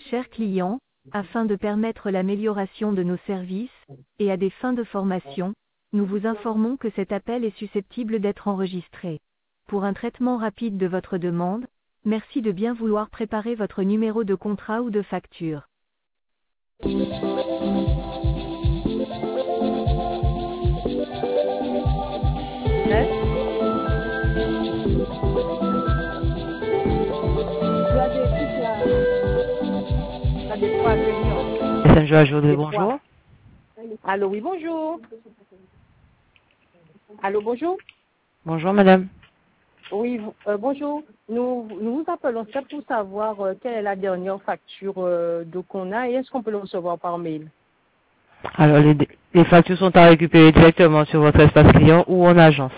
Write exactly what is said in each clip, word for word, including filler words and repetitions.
Chers clients, afin de permettre l'amélioration de nos services, et à des fins de formation, nous vous informons que cet appel est susceptible d'être enregistré. Pour un traitement rapide de votre demande, merci de bien vouloir préparer votre numéro de contrat ou de facture. Hein? Tu as des trucs là. Tu as des trois réunions. S M G Ajourdre, Des bonjour. trois. Allô, oui, bonjour. Allô, bonjour. Bonjour madame. Oui, vous- euh, bonjour. Nous, nous vous appelons ça pour savoir euh, quelle est la dernière facture euh, d'eau qu'on a et est-ce qu'on peut le recevoir par mail? Alors les, les factures sont à récupérer directement sur votre espace client ou en agence.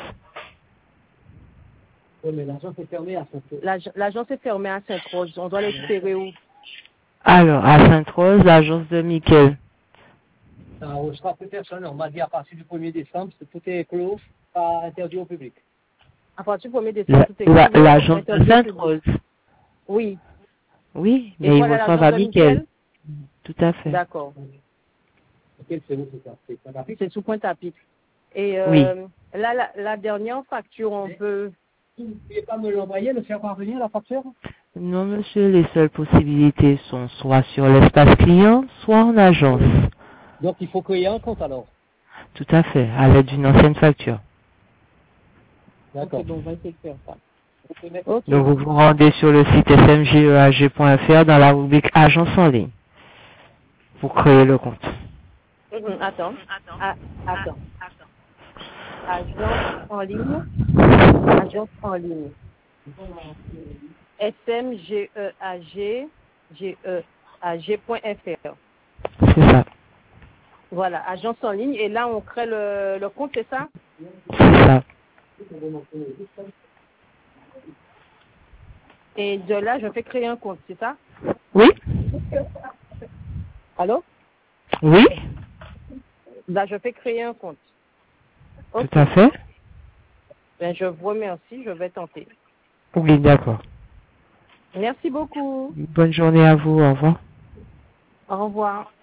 Oui, mais l'agence est fermée à son tour. L'ag- L'agence est fermée à Sainte-Rose. On doit les récupérer où? Alors, à Sainte-Rose, l'agence de Mickel. Ça n'arrangera plus personne. On m'a dit à partir du premier décembre, c'est- tout est clos, pas interdit au public. À partir du premier décembre, La- tout est la- clos, L'agence de interdit au Sainte-Rose. public. Oui. Oui, Et mais ils voilà reçoivent l'agence à de Mickel. Mickel? Tout à fait. D'accord. Ok, c'est où c'est ça? C'est Pointe-à-Pitre. C'est sous Pointe-à-Pitre. Et euh, Oui. là, la, la dernière facture, on peut... Vous ne pouvez pas me l'envoyer, le faire parvenir, la facture? Non monsieur, les seules possibilités sont soit sur l'espace client, soit en agence. Donc il faut créer un compte alors. Tout à fait, à l'aide d'une ancienne facture. D'accord. Ok, donc on va essayer de faire ça. Ok, merci. Ok. Donc vous vous rendez sur le site s m g e a g point f r dans la rubrique agence en ligne pour créer le compte. Mhm, Attends. Ah, attends. Agence en ligne. Agence en ligne. S M G E A G G E A G point F R. C'est ça. Voilà, agence en ligne. Et là, on crée le, le compte, c'est ça? C'est ça. Et de là, je fais créer un compte, c'est ça? Oui? Allô? Oui? Là, je fais créer un compte. Ok. Tout à fait. Ben, je vous remercie, je vais tenter. Oui, d'accord. Merci beaucoup. Bonne journée à vous. Au revoir. Au revoir.